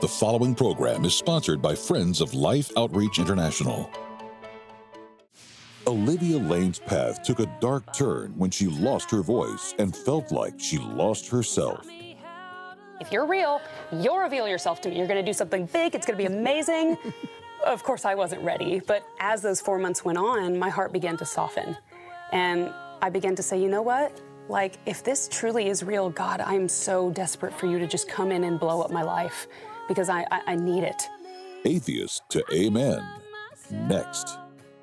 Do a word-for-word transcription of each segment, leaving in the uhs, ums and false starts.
The following program is sponsored by Friends of Life Outreach International. Olivia Lane's path took a dark turn when she lost her voice and felt like she lost herself. If you're real, you'll reveal yourself to me. You're going to do something big. It's going to be amazing. Of course, I wasn't ready. But as those four months went on, my heart began to soften. And I began to say, you know what? Like, if this truly is real, God, I'm so desperate for you to just come in and blow up my life because I, I, I need it. Atheist to Amen. Next.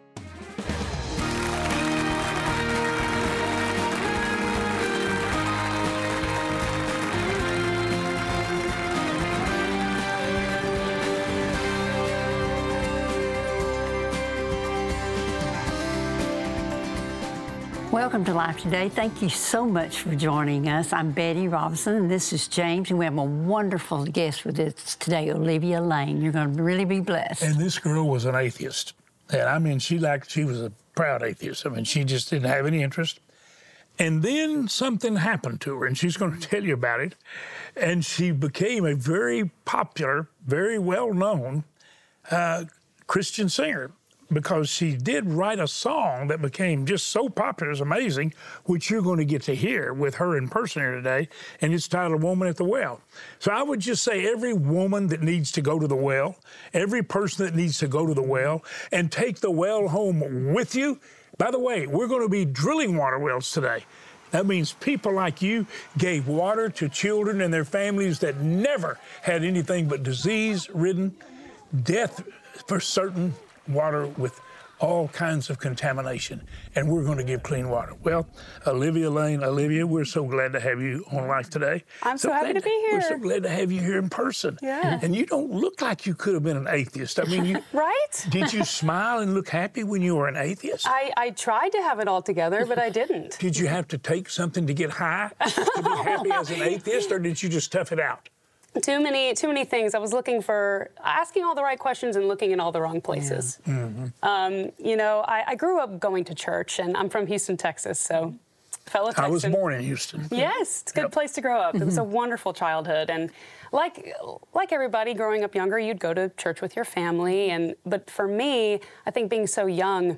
Welcome to Life Today. Thank you so much for joining us. I'm Betty Robinson, and this is James, and we have a wonderful guest with us today, Olivia Lane. You're going to really be blessed. And this girl was an atheist. And I mean, she like she was a proud atheist. I mean, she just didn't have any interest. And then something happened to her, and she's going to tell you about it. And she became a very popular, very well-known uh, Christian singer, because she did write a song that became just so popular, it's amazing, which you're going to get to hear with her in person here today, and it's titled Woman at the Well. So I would just say every woman that needs to go to the well, every person that needs to go to the well, and take the well home with you. By the way, we're going to be drilling water wells today. That means people like you gave water to children and their families that never had anything but disease-ridden, death for certain, water with all kinds of contamination, and we're going to give clean water. Well, Olivia Lane, Olivia, we're so glad to have you on Life Today. I'm so, so happy to be here. We're so glad to have you here in person. Yeah. And you don't look like you could have been an atheist. I mean, you, right? Did you smile and look happy when you were an atheist? I, I tried to have it all together, but I didn't. Did you have to take something to get high to be happy as an atheist, or did you just tough it out? Too many, too many things. I was looking for, asking all the right questions and looking in all the wrong places. Yeah. Mm-hmm. Um, you know, I, I grew up going to church, and I'm from Houston, Texas, so fellow Texan. I was born in Houston. Yes, it's a good yep. place to grow up. It was a wonderful childhood, and like like everybody growing up younger, you'd go to church with your family, and but for me, I think being so young,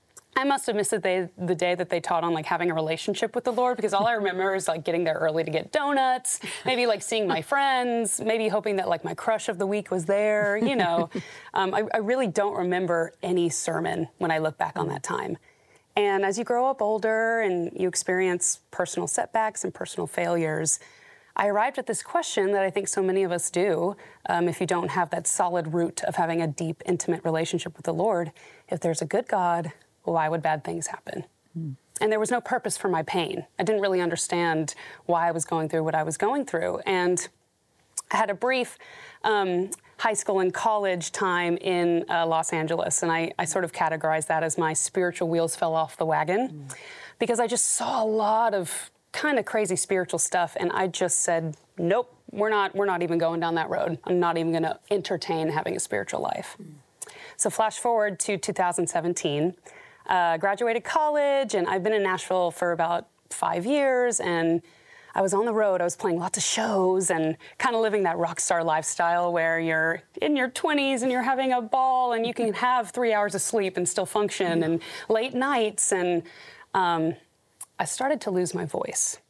I must have missed the day, the day that they taught on like having a relationship with the Lord, because all I remember is like getting there early to get donuts, maybe like seeing my friends, maybe hoping that like my crush of the week was there, you know. um, I, I really don't remember any sermon when I look back on that time. And as you grow up older and you experience personal setbacks and personal failures, I arrived at this question that I think so many of us do, um, if you don't have that solid root of having a deep, intimate relationship with the Lord. If there's a good God, why would bad things happen? Mm. And there was no purpose for my pain. I didn't really understand why I was going through what I was going through. And I had a brief um, high school and college time in uh, Los Angeles, and I, I sort of categorized that as my spiritual wheels fell off the wagon, mm. because I just saw a lot of kind of crazy spiritual stuff, and I just said, nope, we're not, we're not even going down that road. I'm not even gonna entertain having a spiritual life. Mm. So flash forward to two thousand seventeen. Uh, graduated college, and I've been in Nashville for about five years, and I was on the road. I was playing lots of shows and kind of living that rock star lifestyle where you're in your twenties and you're having a ball and you can have three hours of sleep and still function, and late nights, and um, I started to lose my voice.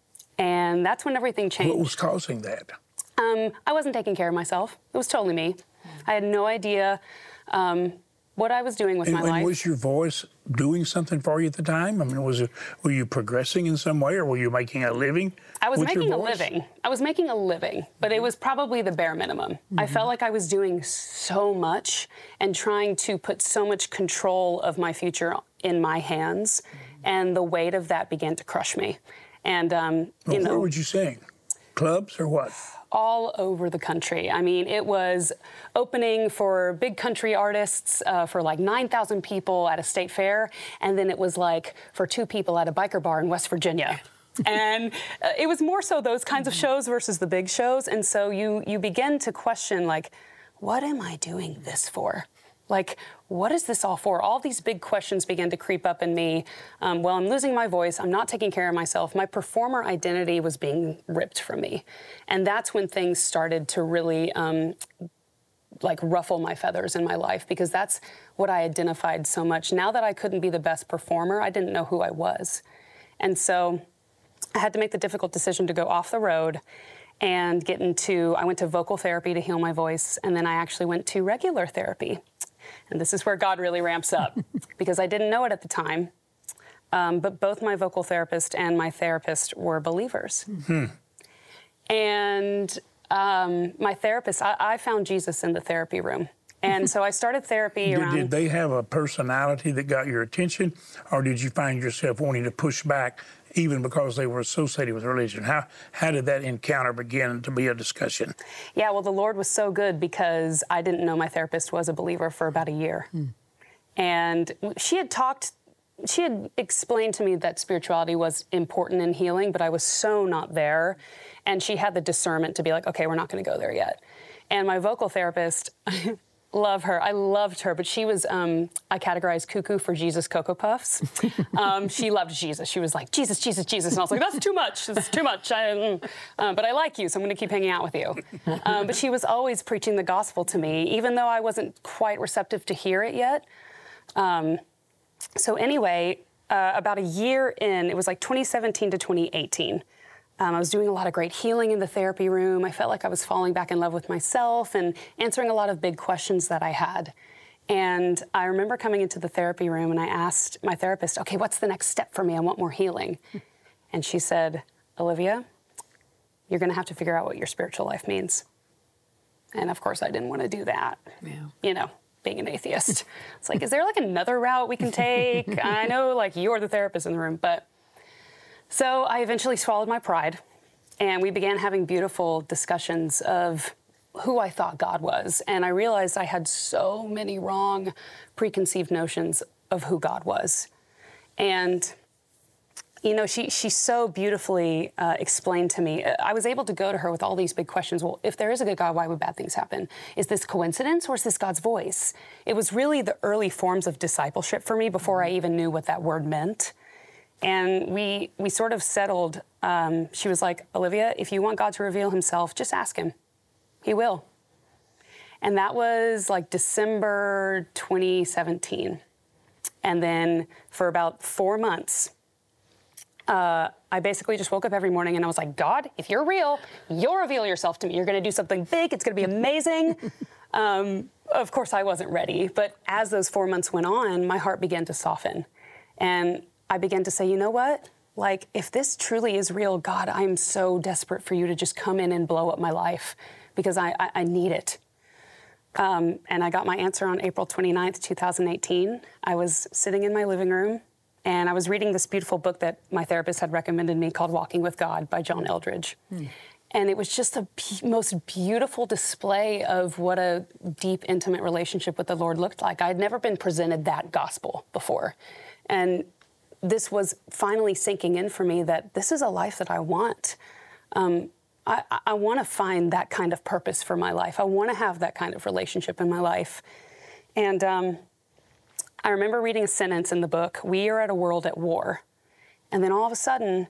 And that's when everything changed. What was causing that? Um, I wasn't taking care of myself. It was totally me. I had no idea um, what I was doing with and, my and life. Was your voice doing something for you at the time? I mean, was it, were you progressing in some way, or were you making a living? I was with making your a voice? living. I was making a living, but it was probably the bare minimum. Mm-hmm. I felt like I was doing so much and trying to put so much control of my future in my hands, mm-hmm. and the weight of that began to crush me. And um, well, you know, where would you sing? Clubs or what? All over the country. I mean, it was opening for big country artists uh, for like nine thousand people at a state fair, and then it was like for two people at a biker bar in West Virginia. And uh, it was more so those kinds of shows versus the big shows, and so you you begin to question, like, what am I doing this for? Like, what is this all for? All these big questions began to creep up in me. Um, well, I'm losing my voice. I'm not taking care of myself. My performer identity was being ripped from me. And that's when things started to really um, like ruffle my feathers in my life, because that's what I identified so much. Now that I couldn't be the best performer, I didn't know who I was. And so I had to make the difficult decision to go off the road and get into, I went to vocal therapy to heal my voice, and then I actually went to regular therapy. And this is where God really ramps up, because I didn't know it at the time. Um, but both my vocal therapist and my therapist were believers. Mm-hmm. And um, my therapist, I, I found Jesus in the therapy room. And so I started therapy did, around... Did they have a personality that got your attention, or did you find yourself wanting to push back even because they were associated with religion? How how did that encounter begin to be a discussion? Yeah, well, the Lord was so good, because I didn't know my therapist was a believer for about a year. Hmm. And she had talked, she had explained to me that spirituality was important in healing, but I was so not there. And she had the discernment to be like, okay, we're not going to go there yet. And my vocal therapist... Love her. I loved her, but she was, um, I categorized cuckoo for Jesus Cocoa Puffs. Um, she loved Jesus. She was like, Jesus, Jesus, Jesus. And I was like, that's too much. That's too much. I, mm. uh, but I like you, so I'm going to keep hanging out with you. Um, but she was always preaching the gospel to me, even though I wasn't quite receptive to hear it yet. Um, so anyway, uh, about a year in, it was like twenty seventeen to twenty eighteen. Um, I was doing a lot of great healing in the therapy room. I felt like I was falling back in love with myself and answering a lot of big questions that I had. And I remember coming into the therapy room, and I asked my therapist, okay, what's the next step for me? I want more healing. And she said, Olivia, you're going to have to figure out what your spiritual life means. And of course, I didn't want to do that. Yeah. You know, being an atheist. It's like, is there like another route we can take? I know like you're the therapist in the room, but... So I eventually swallowed my pride, and we began having beautiful discussions of who I thought God was. And I realized I had so many wrong preconceived notions of who God was. And, you know, she, she so beautifully uh, explained to me. I was able to go to her with all these big questions. Well, if there is a good God, why would bad things happen? Is this coincidence, or is this God's voice? It was really the early forms of discipleship for me before I even knew what that word meant. And we we sort of settled. Um, she was like, Olivia, if you want God to reveal himself, just ask him. He will. And that was like December twenty seventeen. And then for about four months, uh, I basically just woke up every morning and I was like, God, if you're real, you'll reveal yourself to me. You're going to do something big. It's going to be amazing. um, of course, I wasn't ready. But as those four months went on, my heart began to soften. And I began to say, you know what? Like, if this truly is real, God, I'm so desperate for you to just come in and blow up my life, because I, I, I need it. Um, and I got my answer on April twenty-ninth, twenty eighteen. I was sitting in my living room, and I was reading this beautiful book that my therapist had recommended me called Walking with God by John Eldredge. Hmm. And it was just the b- most beautiful display of what a deep, intimate relationship with the Lord looked like. I had never been presented that gospel before. And this was finally sinking in for me that this is a life that I want. Um, I, I want to find that kind of purpose for my life. I want to have that kind of relationship in my life. And um, I remember reading a sentence in the book, we are at a world at war. And then all of a sudden,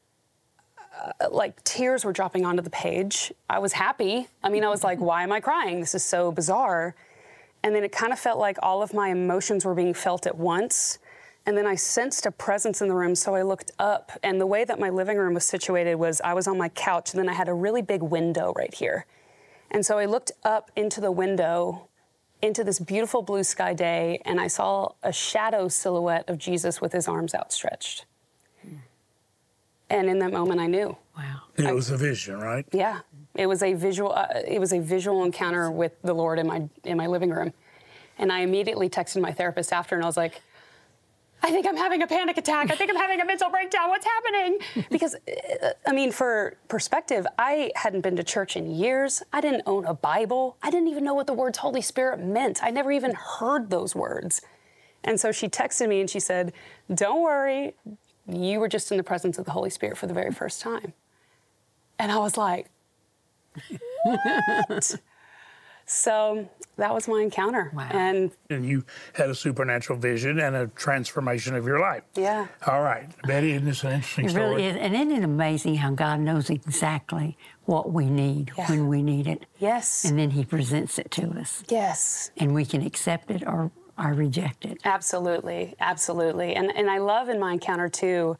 uh, like tears were dropping onto the page. I was happy. I mean, I was like, why am I crying? This is so bizarre. And then it kind of felt like all of my emotions were being felt at once. And then I sensed a presence in the room, so I looked up. And the way that my living room was situated was I was on my couch, and then I had a really big window right here. And so I looked up into the window, into this beautiful blue sky day, and I saw a shadow silhouette of Jesus with his arms outstretched. Hmm. And in that moment, I knew. Wow. It I, was a vision, right? Yeah. It was a visual. Uh, it was a visual encounter with the Lord in my in my living room. And I immediately texted my therapist after, and I was like, I think I'm having a panic attack. I think I'm having a mental breakdown. What's happening? Because, I mean, for perspective, I hadn't been to church in years. I didn't own a Bible. I didn't even know what the words Holy Spirit meant. I never even heard those words. And so she texted me and she said, don't worry, you were just in the presence of the Holy Spirit for the very first time. And I was like, what? So that was my encounter. Wow. And And you had a supernatural vision and a transformation of your life. yeah. All right. Betty, isn't this an interesting It story? really is. And isn't it amazing how God knows exactly what we need Yeah. when we need it? Yes. And then he presents it to us. Yes. And we can accept it or, or reject it. Absolutely. Absolutely. And and I love in my encounter too,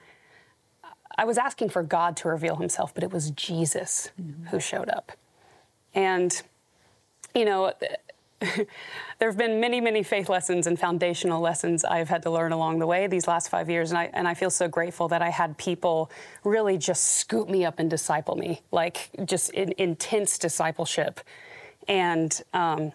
I was asking for God to reveal himself, but it was Jesus mm-hmm. who showed up. And, you know, there have been many, many faith lessons and foundational lessons I've had to learn along the way these last five years. And I, and I feel so grateful that I had people really just scoop me up and disciple me, like just in, intense discipleship. And um,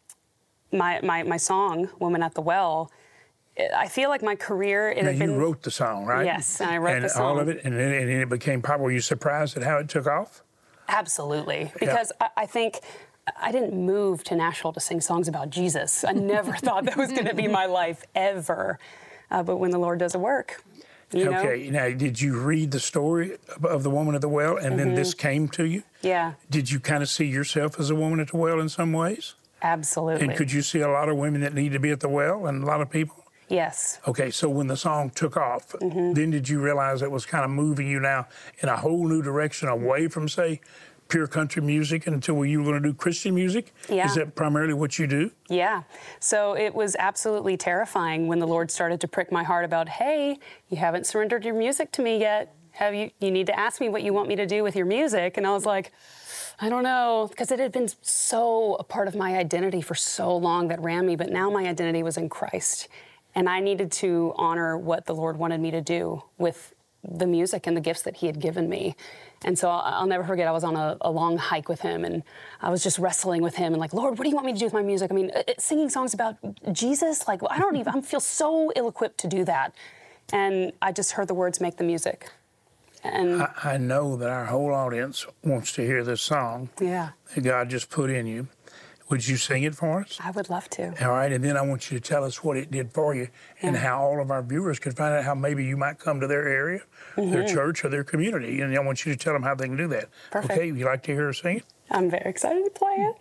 my, my, my song, Woman at the Well, I feel like my career... It now, had you been, wrote the song, right? Yes, and I wrote and the song. all of it, and then and it became popular. Were you surprised at how it took off? Absolutely. Because yeah. I, I think... I didn't move to Nashville to sing songs about Jesus. I never thought that was going to be my life ever. Uh, but when the Lord does a work, you know. Okay. Now, did you read the story of the woman at the well, and mm-hmm. then this came to you? Yeah. Did you kind of see yourself as a woman at the well in some ways? Absolutely. And could you see a lot of women that need to be at the well, and a lot of people? Yes. Okay, so when the song took off, mm-hmm. then did you realize it was kind of moving you now in a whole new direction away from, say, pure country music until you were going to do Christian music? Yeah. Is that primarily what you do? Yeah. So it was absolutely terrifying when the Lord started to prick my heart about, hey, you haven't surrendered your music to me yet. Have you? You need to ask me what you want me to do with your music. And I was like, I don't know, because it had been so a part of my identity for so long that ran me, but now my identity was in Christ. And I needed to honor what the Lord wanted me to do with the music and the gifts that he had given me. And so I'll, I'll never forget, I was on a, a long hike with him, and I was just wrestling with him and like, Lord, what do you want me to do with my music? I mean, uh, singing songs about Jesus? Like, I don't even, I feel so ill-equipped to do that. And I just heard the words, make the music. And I, I know that our whole audience wants to hear this song yeah, that God just put in you. Would you sing it for us? I would love to. All right, and then I want you to tell us what it did for you and Yeah. how all of our viewers could find out how maybe you might come to their area, Mm-hmm. their church, or their community. And I want you to tell them how they can do that. Perfect. Okay, would you like to hear her sing it? I'm very excited to play it.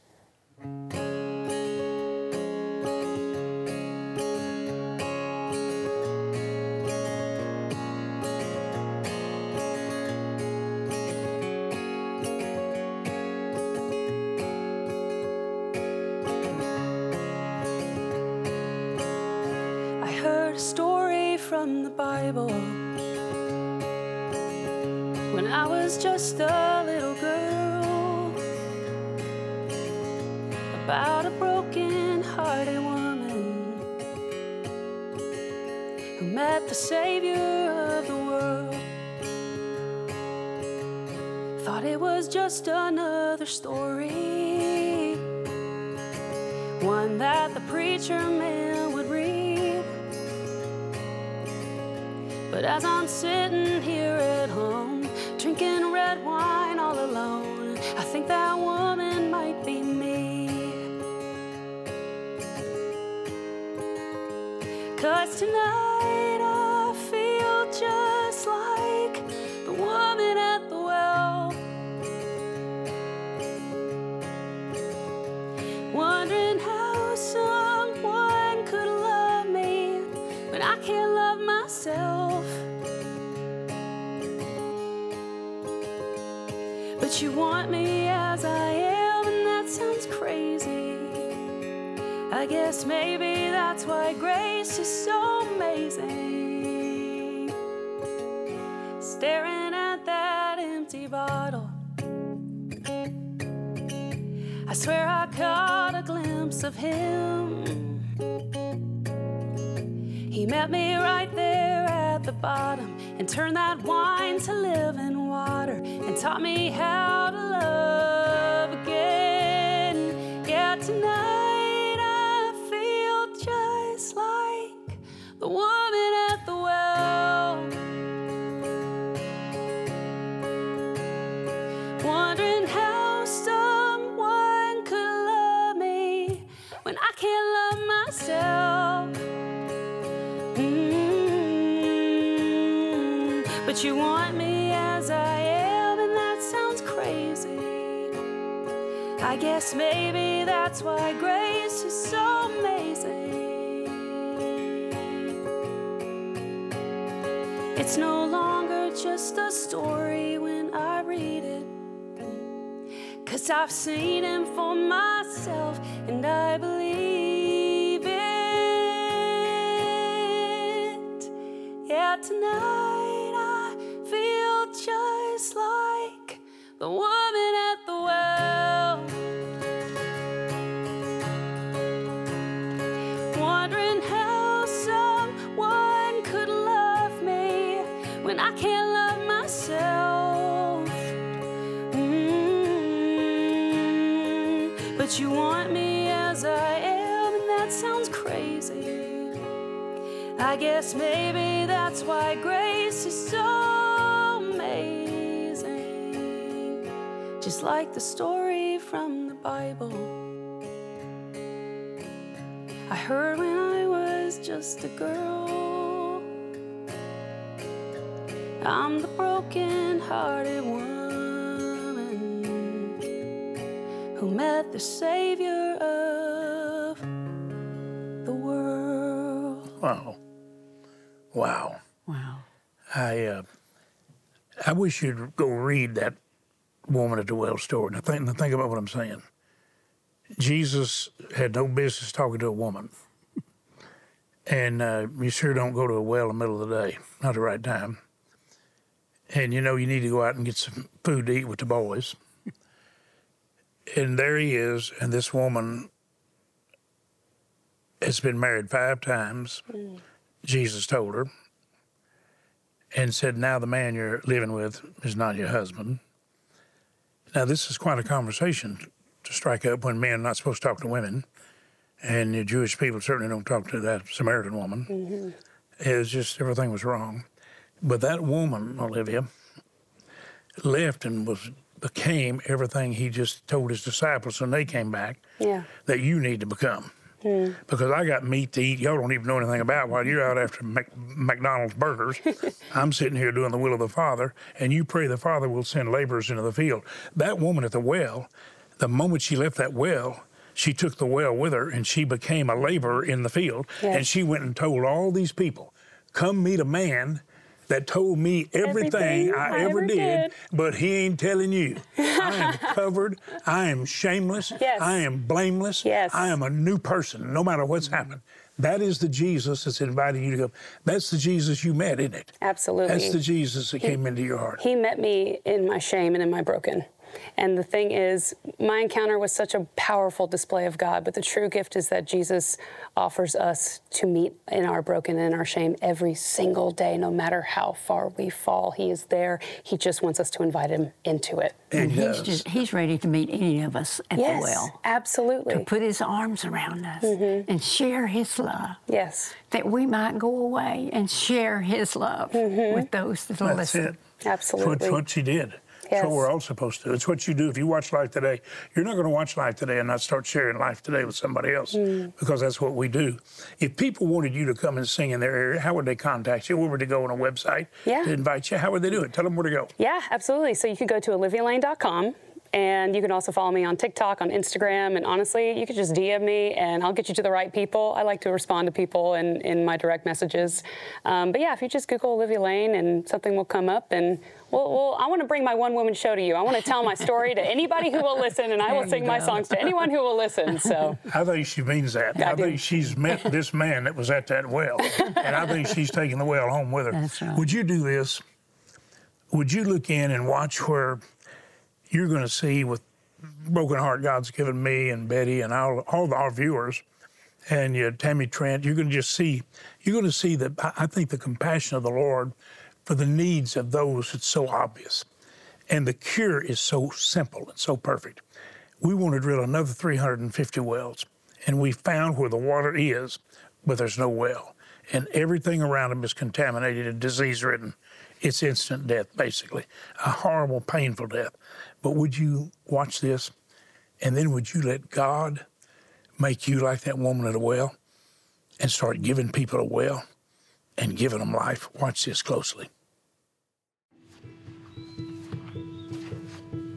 I heard a story from the Bible when I was just a little girl, about a broken-hearted woman who met the Savior of the world. Thought it was just another story, one that the preacher man would read. But as I'm sitting here at home, drinking red wine all alone, I think that woman might be me. 'Cause tonight I feel just like the woman at the well, wondering how someone could love me when I can't love myself. But you want me as I am, and that sounds crazy. I guess maybe that's why grace is so amazing. Staring at that empty bottle, I swear I caught a glimpse of him. He met me right there at the bottom and turned that wine to living water and taught me how to love again. Yeah, tonight I feel just like the woman at the well, wondering how someone could love me when I can't love myself. Mm-hmm. But you want me as I am, and that sounds crazy. I I guess maybe that's why grace is so amazing. It's no longer just a story when I read it, 'cause I've seen him for myself and I believe it. Yeah, tonight I feel just like the woman at the well, wondering how someone could love me when I can't love myself. Mm-hmm. But you want me as I am, and that sounds crazy. I guess maybe that's why grace is so amazing. Just like the story from the Bible I heard when I was just a girl. I'm the broken-hearted woman who met the Savior of the world. Wow. Wow. Wow. I uh, I wish you'd go read that woman at the well story. Now think, now think about what I'm saying. Jesus had no business talking to a woman. And uh, you sure don't go to a well in the middle of the day, not the right time. And you know you need to go out and get some food to eat with the boys. And there he is, and this woman has been married five times, mm. Jesus told her, and said, now the man you're living with is not your husband. Now, this is quite a conversation to strike up when men are not supposed to talk to women, and the Jewish people certainly don't talk to that Samaritan woman. Mm-hmm. It was just, everything was wrong. But that woman, Olivia, left and was became everything he just told his disciples when they came back, yeah. that you need to become. Mm. Because I got meat to eat y'all don't even know anything about while you're out after Mac- McDonald's burgers. I'm sitting here doing the will of the Father, and you pray the Father will send laborers into the field. That woman at the well, the moment she left that well, she took the well with her, and she became a laborer in the field. Yes. And she went and told all these people, come meet a man that told me everything, everything I, I ever did, did, but he ain't telling you. I am covered. I am shameless. Yes. I am blameless. Yes. I am a new person, no matter what's happened. That is the Jesus that's inviting you to go. That's the Jesus you met, isn't it? Absolutely. That's the Jesus that he, came into your heart. He met me in my shame and in my broken. And the thing is, my encounter was such a powerful display of God, but the true gift is that Jesus offers us to meet in our broken and in our shame every single day, no matter how far we fall. He is there. He just wants us to invite him into it. And he's, just, he's ready to meet any of us at yes, the well. Absolutely. To put his arms around us mm-hmm. and share his love. Yes. That we might go away and share his love mm-hmm. with those that will That's listen. It. Absolutely. That's what she did. Yes. That's what we're all supposed to do. It's what you do. If you watch Life Today, you're not going to watch Life Today and not start sharing Life Today with somebody else mm. because that's what we do. If people wanted you to come and sing in their area, how would they contact you? Where would they go on a website yeah. to invite you? How would they do it? Tell them where to go. Yeah, absolutely. So you could go to olivia lane dot com. And you can also follow me on TikTok, on Instagram, and honestly, you could just D M me, and I'll get you to the right people. I like to respond to people in, in my direct messages. Um, but yeah, if you just Google Olivia Lane, and something will come up, and we'll, we'll, I want to bring my one-woman show to you. I want to tell my story to anybody who will listen, and I will sing my songs to anyone who will listen. So I think she means that. I, I think she's met this man that was at that well, and I think she's taking the well home with her. That's right. Would you do this? Would you look in and watch where you're going to see with broken heart God's given me and Betty and all, all our viewers and you, Tammy Trent, you're going to just see, you're going to see that I think the compassion of the Lord for the needs of those, it's so obvious. And the cure is so simple and so perfect. We want to drill another three hundred fifty wells, and we found where the water is, but there's no well. And everything around them is contaminated and disease-ridden. It's instant death, basically, a horrible, painful death. But would you watch this, and then would you let God make you like that woman at a well and start giving people a well and giving them life? Watch this closely.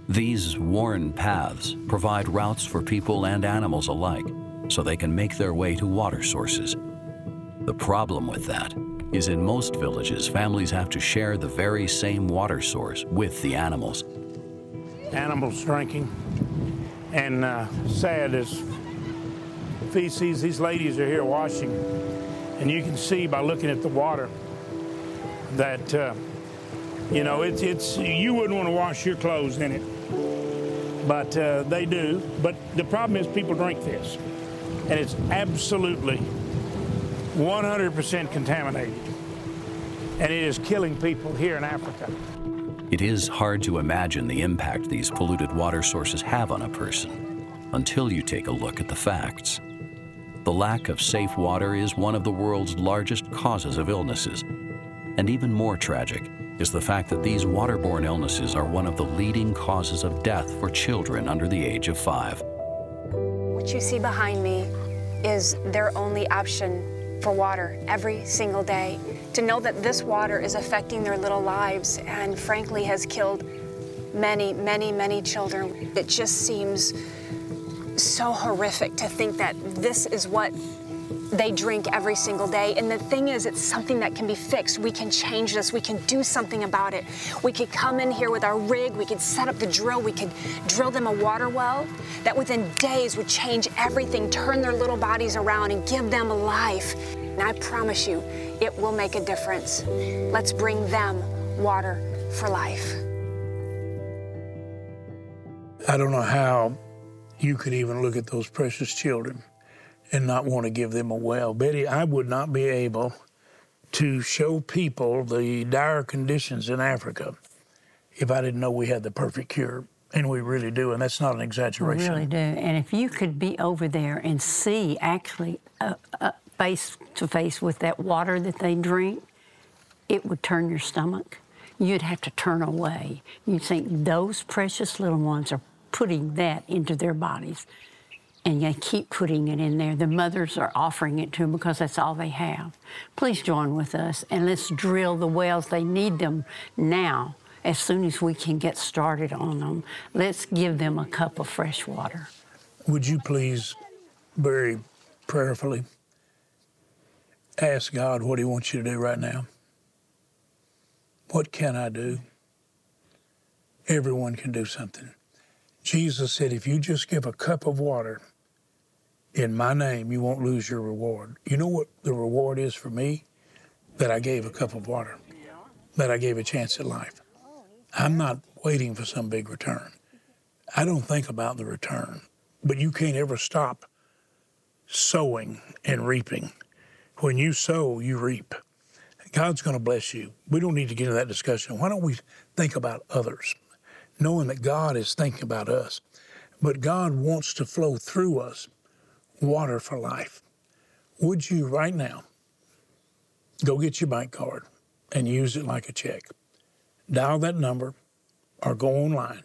These worn paths provide routes for people and animals alike, so they can make their way to water sources. The problem with that is in most villages, families have to share the very same water source with the animals. Animals drinking, and uh, sad as feces, these ladies are here washing, and you can see by looking at the water that, uh, you know, it's, it's, you wouldn't want to wash your clothes in it, but uh, they do. But the problem is people drink this, and it's absolutely one hundred percent contaminated, and it is killing people here in Africa. It is hard to imagine the impact these polluted water sources have on a person until you take a look at the facts. The lack of safe water is one of the world's largest causes of illnesses. And even more tragic is the fact that these waterborne illnesses are one of the leading causes of death for children under the age of five. What you see behind me is their only option for water every single day. To know that this water is affecting their little lives and frankly has killed many, many, many children. It just seems so horrific to think that this is what they drink every single day. And the thing is, it's something that can be fixed. We can change this. We can do something about it. We could come in here with our rig. We could set up the drill. We could drill them a water well that within days would change everything, turn their little bodies around and give them life. And I promise you, it will make a difference. Let's bring them water for life. I don't know how you could even look at those precious children and not want to give them a well. Betty, I would not be able to show people the dire conditions in Africa if I didn't know we had the perfect cure. And we really do, and that's not an exaggeration. We really do. And if you could be over there and see actually uh, uh, face to face with that water that they drink, it would turn your stomach. You'd have to turn away. You'd think those precious little ones are putting that into their bodies. And they keep putting it in there. The mothers are offering it to them because that's all they have. Please join with us and let's drill the wells. They need them now. As soon as we can get started on them, let's give them a cup of fresh water. Would you please, very prayerfully, ask God what he wants you to do right now? What can I do? Everyone can do something. Jesus said, if you just give a cup of water in my name, you won't lose your reward. You know what the reward is for me? That I gave a cup of water, that I gave a chance at life. I'm not waiting for some big return. I don't think about the return, but you can't ever stop sowing and reaping. When you sow, you reap. God's going to bless you. We don't need to get into that discussion. Why don't we think about others, knowing that God is thinking about us, but God wants to flow through us water for life. Would you right now go get your bank card and use it like a check? Dial that number or go online.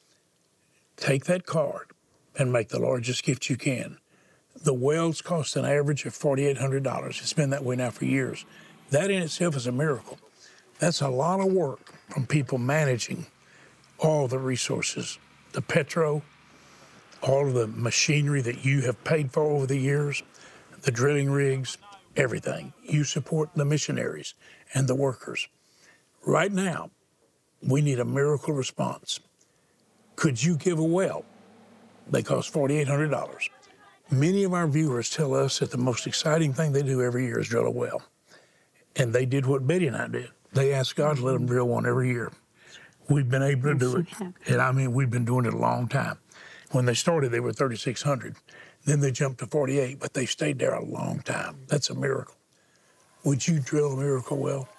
Take that card and make the largest gift you can. The wells cost an average of four thousand eight hundred dollars. It's been that way now for years. That in itself is a miracle. That's a lot of work from people managing all the resources, the petro, all of the machinery that you have paid for over the years, the drilling rigs, everything. You support the missionaries and the workers. Right now, we need a miracle response. Could you give a well? They cost four thousand eight hundred dollars. Many of our viewers tell us that the most exciting thing they do every year is drill a well. And they did what Betty and I did. They asked God to let them drill one every year. We've been able to do it. And I mean, we've been doing it a long time. When they started, they were thirty-six hundred. Then they jumped to forty-eight, but they stayed there a long time. That's a miracle. Would you drill a miracle well?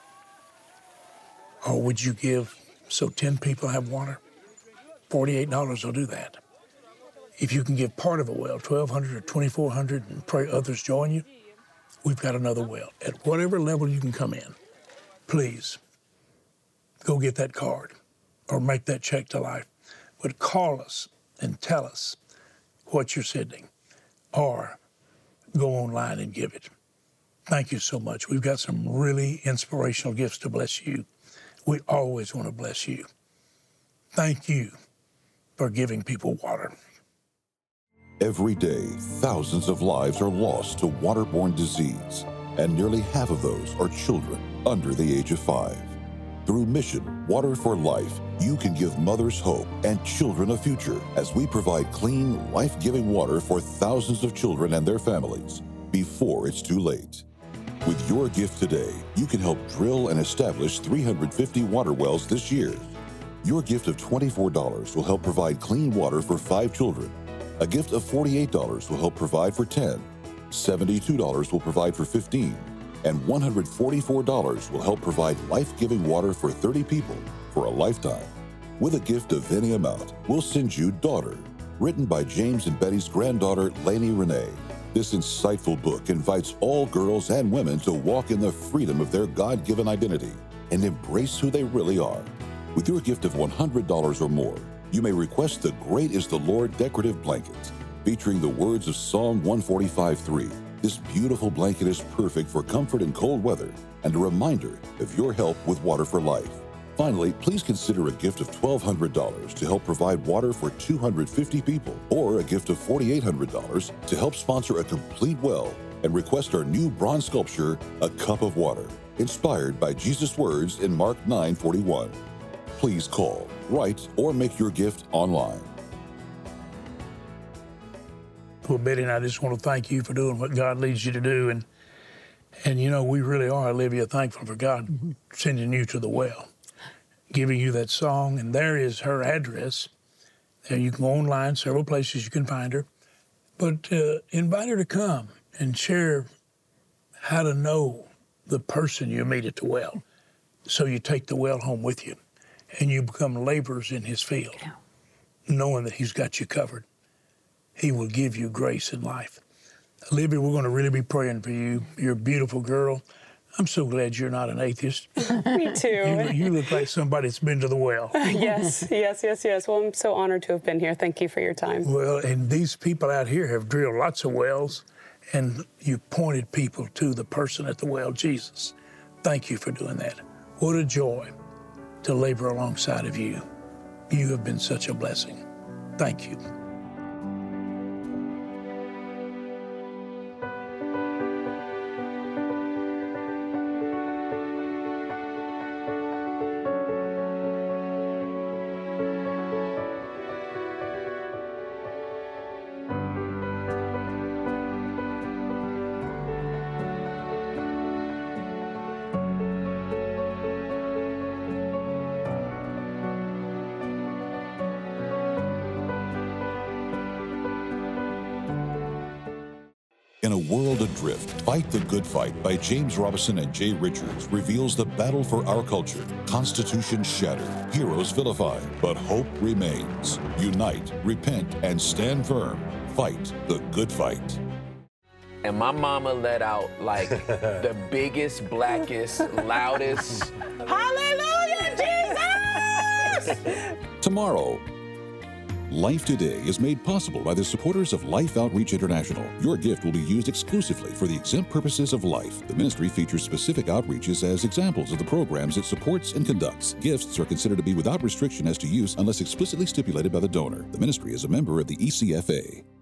Or would you give so ten people have water? forty-eight dollars will do that. If you can give part of a well, twelve hundred or twenty-four hundred, and pray others join you, we've got another well. At whatever level you can come in, please go get that card or make that check to life. But call us and tell us what you're sending, or go online and give it. Thank you so much. We've got some really inspirational gifts to bless you. We always want to bless you. Thank you for giving people water. Every day, thousands of lives are lost to waterborne disease, and nearly half of those are children under the age of five. Through Mission Water for Life, you can give mothers hope and children a future as we provide clean, life-giving water for thousands of children and their families before it's too late. With your gift today, you can help drill and establish three hundred fifty water wells this year. Your gift of twenty-four dollars will help provide clean water for five children. A gift of forty-eight dollars will help provide for ten. seventy-two dollars will provide for fifteen. And one hundred forty-four dollars will help provide life-giving water for thirty people for a lifetime. With a gift of any amount, we'll send you Daughter, written by James and Betty's granddaughter, Lainey Renee. This insightful book invites all girls and women to walk in the freedom of their God-given identity and embrace who they really are. With your gift of one hundred dollars or more, you may request the Great is the Lord decorative blanket, featuring the words of Psalm one forty-five three. This beautiful blanket is perfect for comfort in cold weather and a reminder of your help with Water for Life. Finally, please consider a gift of twelve hundred dollars to help provide water for two hundred fifty people, or a gift of forty-eight hundred dollars to help sponsor a complete well and request our new bronze sculpture, A Cup of Water, inspired by Jesus' words in Mark nine forty-one. Please call, write, or make your gift online. Well, Betty and I just want to thank you for doing what God leads you to do. And, and you know, we really are, Olivia, thankful for God mm-hmm. sending you to the well, giving you that song. And there is her address. And you can go online, several places you can find her. But uh, invite her to come and share how to know the person you meet at the well. So you take the well home with you and you become laborers in his field, yeah. knowing that he's got you covered. He will give you grace in life. Olivia, we're going to really be praying for you. You're a beautiful girl. I'm so glad you're not an atheist. Me too. You, you look like somebody that's been to the well. Yes, yes, yes, yes. Well, I'm so honored to have been here. Thank you for your time. Well, and these people out here have drilled lots of wells, and you've pointed people to the person at the well, Jesus. Thank you for doing that. What a joy to labor alongside of you. You have been such a blessing. Thank you. In a World Adrift, Fight the Good Fight by James Robison and Jay Richards reveals the battle for our culture. Constitution shattered, heroes vilified, but hope remains. Unite, repent, and stand firm. Fight the good fight. And my mama let out like the biggest, blackest, loudest, Hallelujah, Jesus! Tomorrow. Life Today is made possible by the supporters of Life Outreach International. Your gift will be used exclusively for the exempt purposes of life. The ministry features specific outreaches as examples of the programs it supports and conducts. Gifts are considered to be without restriction as to use unless explicitly stipulated by the donor. The ministry is a member of the E C F A.